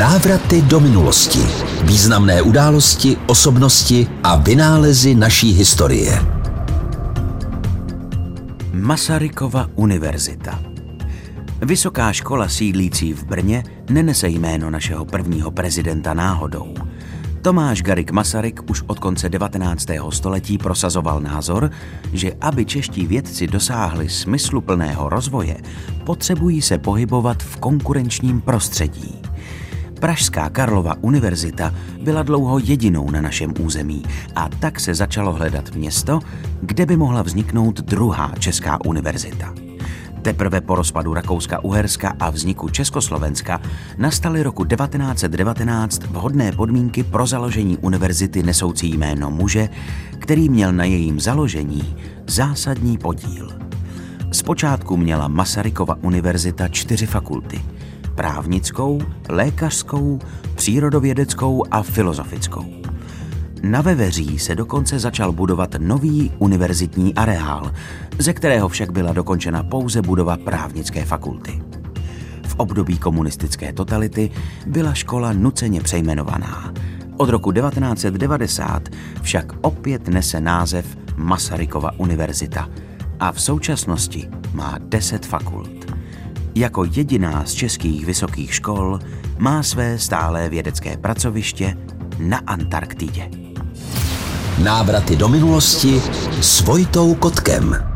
Návraty do minulosti. Významné události, osobnosti a vynálezy naší historie. Masarykova univerzita. Vysoká škola sídlící v Brně nenese jméno našeho prvního prezidenta náhodou. Tomáš Garrigue Masaryk už od konce 19. století prosazoval názor, že aby čeští vědci dosáhli smysluplného rozvoje, potřebují se pohybovat v konkurenčním prostředí. Pražská Karlova univerzita byla dlouho jedinou na našem území a tak se začalo hledat město, kde by mohla vzniknout druhá česká univerzita. Teprve po rozpadu Rakouska-Uherska a vzniku Československa nastaly roku 1919 vhodné podmínky pro založení univerzity nesoucí jméno muže, který měl na jejím založení zásadní podíl. Zpočátku měla Masarykova univerzita 4 fakulty: právnickou, lékařskou, přírodovědeckou a filozofickou. Na Veveří se dokonce začal budovat nový univerzitní areál, ze kterého však byla dokončena pouze budova právnické fakulty. V období komunistické totality byla škola nuceně přejmenovaná. Od roku 1990 však opět nese název Masarykova univerzita a v současnosti má 10 fakult. Jako jediná z českých vysokých škol má své stálé vědecké pracoviště na Antarktidě. Návraty do minulosti s Vojtou Kotkem.